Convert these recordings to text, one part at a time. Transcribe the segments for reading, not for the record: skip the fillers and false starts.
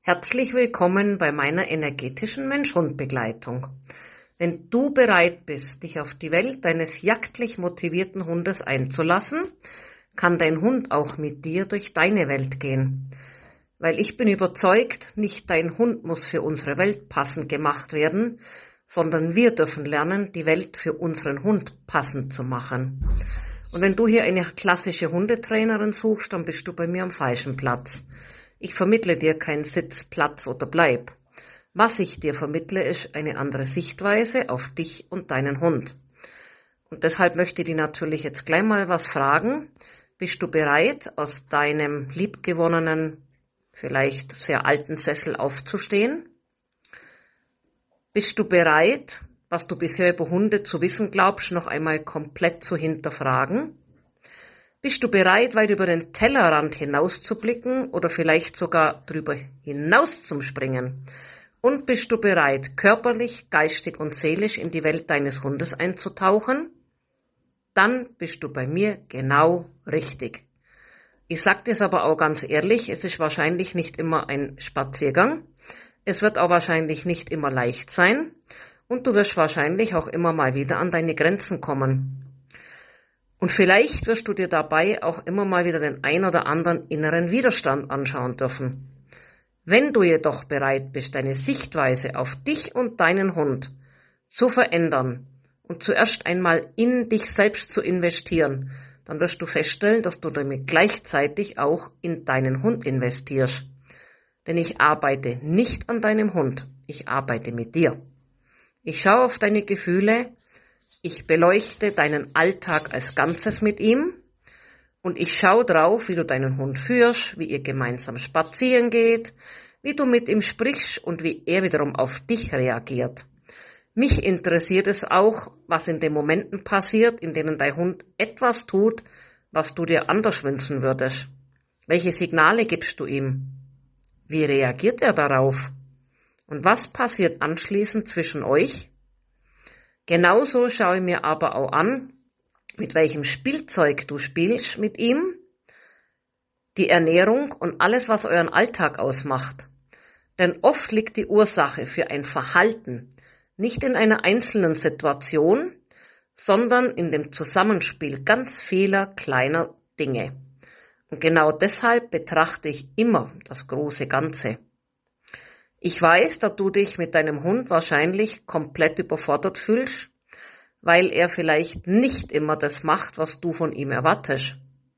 Herzlich willkommen bei meiner energetischen Mensch-Hund-Begleitung. Wenn du bereit bist, dich auf die Welt deines jagdlich motivierten Hundes einzulassen, kann dein Hund auch mit dir durch deine Welt gehen. Weil ich bin überzeugt, nicht dein Hund muss für unsere Welt passend gemacht werden, sondern wir dürfen lernen, die Welt für unseren Hund passend zu machen. Und wenn du hier eine klassische Hundetrainerin suchst, dann bist du bei mir am falschen Platz. Ich vermittle dir keinen Sitz, Platz oder Bleib. Was ich dir vermittle, ist eine andere Sichtweise auf dich und deinen Hund. Und deshalb möchte ich dir natürlich jetzt gleich mal was fragen. Bist du bereit, aus deinem liebgewonnenen, vielleicht sehr alten Sessel aufzustehen? Bist du bereit, was du bisher über Hunde zu wissen glaubst, noch einmal komplett zu hinterfragen? Bist du bereit, weit über den Tellerrand hinauszublicken oder vielleicht sogar drüber hinaus zum Springen? Und bist du bereit, körperlich, geistig und seelisch in die Welt deines Hundes einzutauchen? Dann bist du bei mir genau richtig. Ich sage dir es aber auch ganz ehrlich, es ist wahrscheinlich nicht immer ein Spaziergang. Es wird auch wahrscheinlich nicht immer leicht sein. Und du wirst wahrscheinlich auch immer mal wieder an deine Grenzen kommen. Und vielleicht wirst du dir dabei auch immer mal wieder den ein oder anderen inneren Widerstand anschauen dürfen. Wenn du jedoch bereit bist, deine Sichtweise auf dich und deinen Hund zu verändern und zuerst einmal in dich selbst zu investieren, dann wirst du feststellen, dass du damit gleichzeitig auch in deinen Hund investierst. Denn ich arbeite nicht an deinem Hund, ich arbeite mit dir. Ich schaue auf deine Gefühle, ich beleuchte deinen Alltag als Ganzes mit ihm und ich schaue drauf, wie du deinen Hund führst, wie ihr gemeinsam spazieren geht, wie du mit ihm sprichst und wie er wiederum auf dich reagiert. Mich interessiert es auch, was in den Momenten passiert, in denen dein Hund etwas tut, was du dir anders wünschen würdest. Welche Signale gibst du ihm? Wie reagiert er darauf? Und was passiert anschließend zwischen euch? Genauso schaue ich mir aber auch an, mit welchem Spielzeug du spielst mit ihm, die Ernährung und alles, was euren Alltag ausmacht. Denn oft liegt die Ursache für ein Verhalten nicht in einer einzelnen Situation, sondern in dem Zusammenspiel ganz vieler kleiner Dinge. Und genau deshalb betrachte ich immer das große Ganze. Ich weiß, dass du dich mit deinem Hund wahrscheinlich komplett überfordert fühlst, weil er vielleicht nicht immer das macht, was du von ihm erwartest.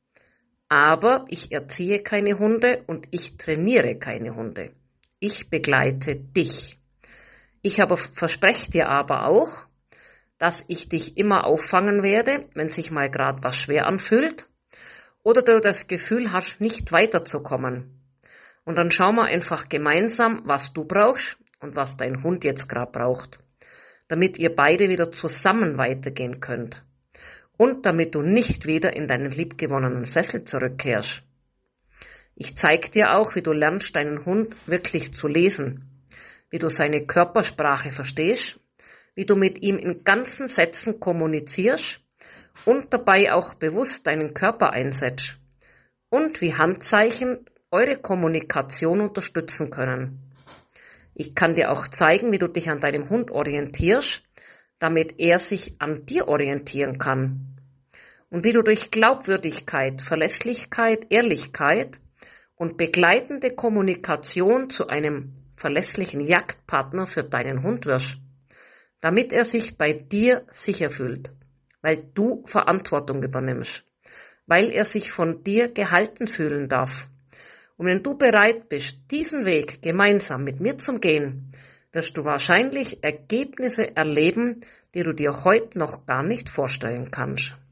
Aber ich erziehe keine Hunde und ich trainiere keine Hunde. Ich begleite dich. Ich verspreche dir aber auch, dass ich dich immer auffangen werde, wenn sich mal gerade was schwer anfühlt oder du das Gefühl hast, nicht weiterzukommen. Und dann schauen wir einfach gemeinsam, was du brauchst und was dein Hund jetzt gerade braucht, damit ihr beide wieder zusammen weitergehen könnt und damit du nicht wieder in deinen liebgewonnenen Sessel zurückkehrst. Ich zeige dir auch, wie du lernst, deinen Hund wirklich zu lesen, wie du seine Körpersprache verstehst, wie du mit ihm in ganzen Sätzen kommunizierst und dabei auch bewusst deinen Körper einsetzt und wie Handzeichen eure Kommunikation unterstützen können. Ich kann dir auch zeigen, wie du dich an deinem Hund orientierst, damit er sich an dir orientieren kann. Und wie du durch Glaubwürdigkeit, Verlässlichkeit, Ehrlichkeit und begleitende Kommunikation zu einem verlässlichen Jagdpartner für deinen Hund wirst, damit er sich bei dir sicher fühlt, weil du Verantwortung übernimmst, weil er sich von dir gehalten fühlen darf. Und wenn du bereit bist, diesen Weg gemeinsam mit mir zu gehen, wirst du wahrscheinlich Ergebnisse erleben, die du dir heute noch gar nicht vorstellen kannst.